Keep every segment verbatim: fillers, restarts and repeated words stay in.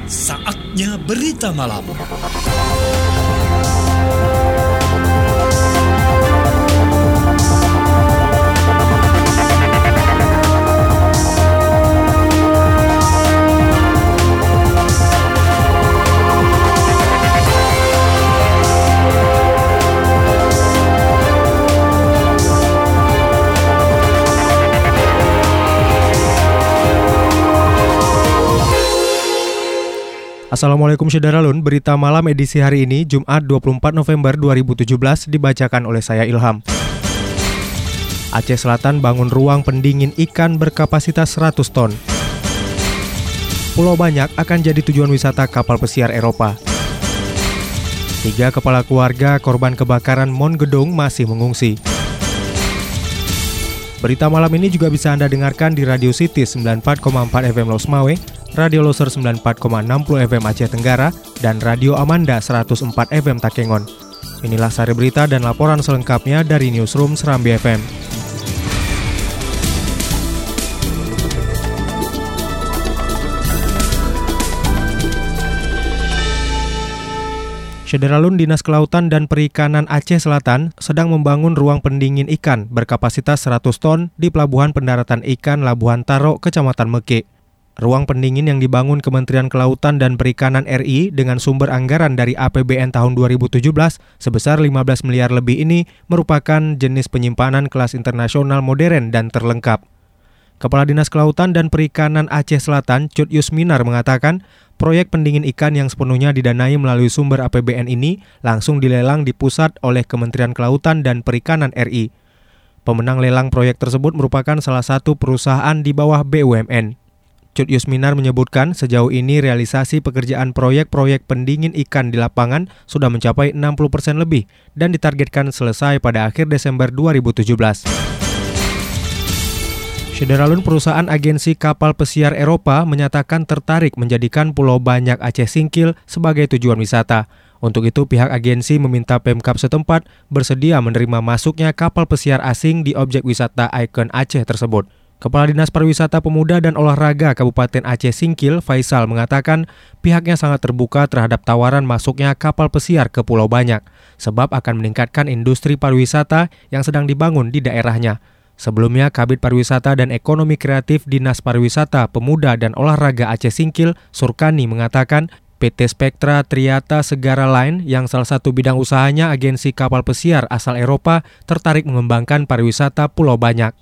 Saatnya Berita Malam. Assalamualaikum Syederalun, Berita Malam edisi hari ini Jumat dua puluh empat November dua ribu tujuh belas dibacakan oleh saya Ilham. Aceh Selatan bangun ruang pendingin ikan berkapasitas seratus ton. Pulau Banyak akan jadi tujuan wisata kapal pesiar Eropa. Tiga kepala keluarga korban kebakaran Mon Gedong masih mengungsi. Berita malam ini juga bisa Anda dengarkan di Radio City sembilan puluh empat koma empat F M Los Mawe, Radio Loser sembilan puluh empat koma enam puluh F M Aceh Tenggara, dan Radio Amanda seratus empat F M Takengon. Inilah sari berita dan laporan selengkapnya dari Newsroom Serambi F M. Syederalun, Dinas Kelautan dan Perikanan Aceh Selatan sedang membangun ruang pendingin ikan berkapasitas seratus ton di Pelabuhan Pendaratan Ikan Labuhan Taro, Kecamatan Meke. Ruang pendingin yang dibangun Kementerian Kelautan dan Perikanan R I dengan sumber anggaran dari A P B N tahun dua ribu tujuh belas sebesar lima belas miliar lebih ini merupakan jenis penyimpanan kelas internasional modern dan terlengkap. Kepala Dinas Kelautan dan Perikanan Aceh Selatan, Cut Yusminar, mengatakan proyek pendingin ikan yang sepenuhnya didanai melalui sumber A P B N ini langsung dilelang di pusat oleh Kementerian Kelautan dan Perikanan R I. Pemenang lelang proyek tersebut merupakan salah satu perusahaan di bawah B U M N. Cut Yusminar menyebutkan sejauh ini realisasi pekerjaan proyek-proyek pendingin ikan di lapangan sudah mencapai enam puluh persen lebih dan ditargetkan selesai pada akhir Desember dua ribu tujuh belas. Syederalun, perusahaan agensi kapal pesiar Eropa menyatakan tertarik menjadikan Pulau Banyak Aceh Singkil sebagai tujuan wisata. Untuk itu, pihak agensi meminta Pemkab setempat bersedia menerima masuknya kapal pesiar asing di objek wisata ikon Aceh tersebut. Kepala Dinas Pariwisata Pemuda dan Olahraga Kabupaten Aceh Singkil, Faisal, mengatakan pihaknya sangat terbuka terhadap tawaran masuknya kapal pesiar ke Pulau Banyak, sebab akan meningkatkan industri pariwisata yang sedang dibangun di daerahnya. Sebelumnya, Kabid Pariwisata dan Ekonomi Kreatif Dinas Pariwisata, Pemuda dan Olahraga Aceh Singkil, Surkani, mengatakan P T Spektra Triata Segara Line yang salah satu bidang usahanya agensi kapal pesiar asal Eropa tertarik mengembangkan pariwisata Pulau Banyak.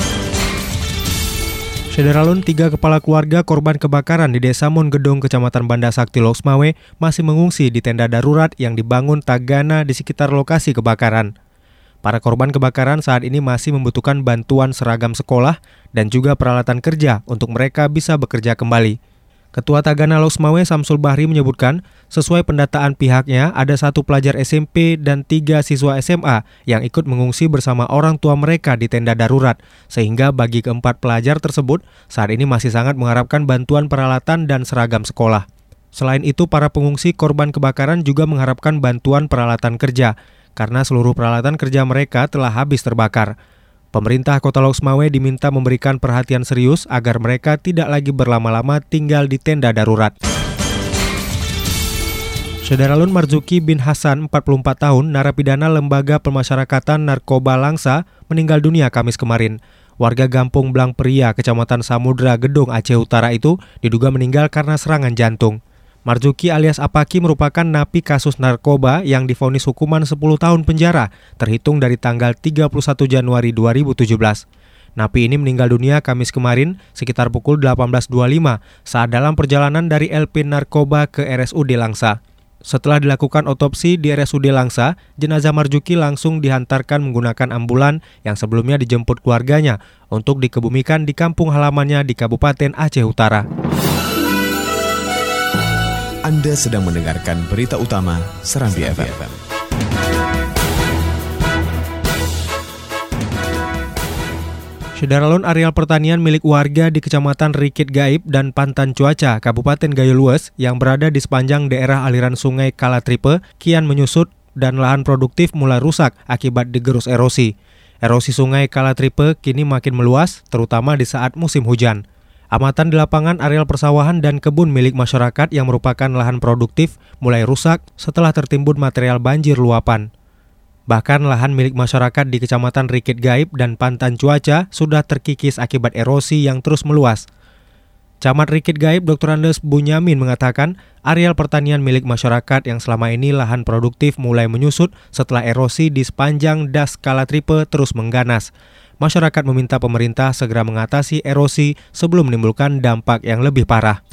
Syederalun, tiga kepala keluarga korban kebakaran di Desa Mon Gedong, Kecamatan Banda Sakti, Los Mawe masih mengungsi di tenda darurat yang dibangun Tagana di sekitar lokasi kebakaran. Para korban kebakaran saat ini masih membutuhkan bantuan seragam sekolah dan juga peralatan kerja untuk mereka bisa bekerja kembali. Ketua Tagana Los Mawe, Samsul Bahri, menyebutkan sesuai pendataan pihaknya ada satu pelajar S M P dan tiga siswa S M A yang ikut mengungsi bersama orang tua mereka di tenda darurat, sehingga bagi keempat pelajar tersebut saat ini masih sangat mengharapkan bantuan peralatan dan seragam sekolah. Selain itu, para pengungsi korban kebakaran juga mengharapkan bantuan peralatan kerja, karena seluruh peralatan kerja mereka telah habis terbakar. Pemerintah Kota Los Mawe diminta memberikan perhatian serius agar mereka tidak lagi berlama-lama tinggal di tenda darurat. Syederalun, Marzuki bin Hasan, empat puluh empat tahun, narapidana Lembaga Pemasyarakatan Narkoba Langsa, meninggal dunia Kamis kemarin. Warga Gampung Blang Peria, Kecamatan Samudra Gedong, Aceh Utara itu diduga meninggal karena serangan jantung. Marzuki alias Apaki merupakan napi kasus narkoba yang divonis hukuman sepuluh tahun penjara terhitung dari tanggal tiga puluh satu Januari dua ribu tujuh belas. Napi ini meninggal dunia Kamis kemarin sekitar pukul delapan belas dua puluh lima saat dalam perjalanan dari L P Narkoba ke R S U D Langsa. Setelah dilakukan otopsi di R S U D Langsa, jenazah Marzuki langsung dihantarkan menggunakan ambulan yang sebelumnya dijemput keluarganya untuk dikebumikan di kampung halamannya di Kabupaten Aceh Utara. Anda sedang mendengarkan berita utama Serambi F M. Syederalun, areal pertanian milik warga di Kecamatan Rikit Gaib dan Pantan Cuaca, Kabupaten Gayo Lues yang berada di sepanjang daerah aliran sungai Kalatripe kian menyusut dan lahan produktif mulai rusak akibat digerus erosi. Erosi sungai Kalatripe kini makin meluas, terutama di saat musim hujan. Amatan di lapangan areal persawahan dan kebun milik masyarakat yang merupakan lahan produktif mulai rusak setelah tertimbun material banjir luapan. Bahkan lahan milik masyarakat di Kecamatan Rikit Gaib dan Pantan Cuaca sudah terkikis akibat erosi yang terus meluas. Camat Rikit Gaib doktor Andes Bunyamin mengatakan areal pertanian milik masyarakat yang selama ini lahan produktif mulai menyusut setelah erosi di sepanjang das Kalatripe terus mengganas. Masyarakat meminta pemerintah segera mengatasi erosi sebelum menimbulkan dampak yang lebih parah.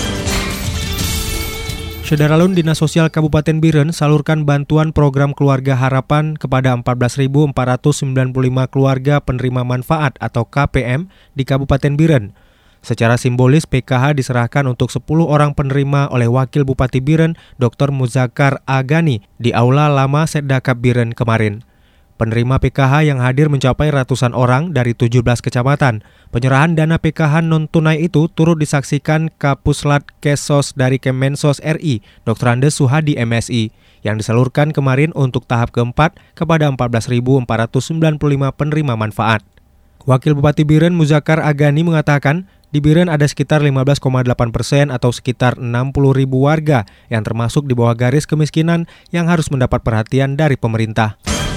Syederalun Dinas Sosial Kabupaten Biren salurkan bantuan program Keluarga Harapan kepada empat belas ribu empat ratus sembilan puluh lima keluarga penerima manfaat atau K P M di Kabupaten Biren. Secara simbolis P K H diserahkan untuk sepuluh orang penerima oleh Wakil Bupati Biren doktor Muzakkar Agani di Aula Lama Setdakap Biren kemarin. Penerima P K H yang hadir mencapai ratusan orang dari tujuh belas kecamatan. Penyerahan dana P K H non-tunai itu turut disaksikan Kapuslat Kesos dari Kemensos R I, doktor Andes Suhadi M S I, yang disalurkan kemarin untuk tahap keempat kepada empat belas ribu empat ratus sembilan puluh lima penerima manfaat. Wakil Bupati Biren Muzakkar Agani mengatakan, di Biren ada sekitar lima belas koma delapan persen atau sekitar enam puluh ribu warga yang termasuk di bawah garis kemiskinan yang harus mendapat perhatian dari pemerintah.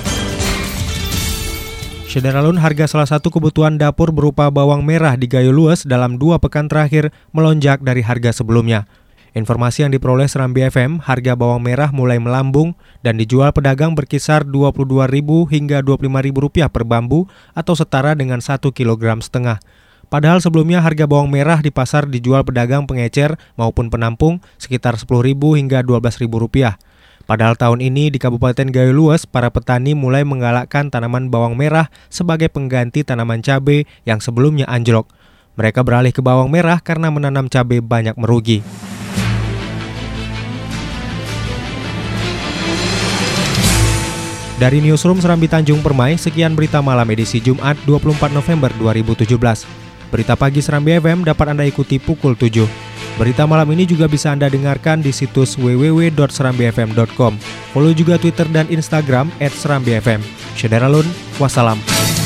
Syederalun harga salah satu kebutuhan dapur berupa bawang merah di Gayo Lues dalam dua pekan terakhir melonjak dari harga sebelumnya. Informasi yang diperoleh Serambi F M, harga bawang merah mulai melambung dan dijual pedagang berkisar dua puluh dua ribu hingga dua puluh lima ribu rupiah per bambu atau setara dengan satu kilogram setengah. Padahal sebelumnya harga bawang merah di pasar dijual pedagang pengecer maupun penampung sekitar sepuluh ribu hingga dua belas ribu rupiah. Padahal tahun ini di Kabupaten Gayo Lues, para petani mulai menggalakkan tanaman bawang merah sebagai pengganti tanaman cabai yang sebelumnya anjlok. Mereka beralih ke bawang merah karena menanam cabai banyak merugi. Dari Newsroom Serambi Tanjung Permai, sekian berita malam edisi Jumat dua puluh empat November dua ribu tujuh belas. Berita pagi Serambi F M dapat Anda ikuti pukul tujuh. Berita malam ini juga bisa Anda dengarkan di situs w w w titik serambi f m titik com. Follow juga Twitter dan Instagram et serambi f m. Syederalun, wassalam.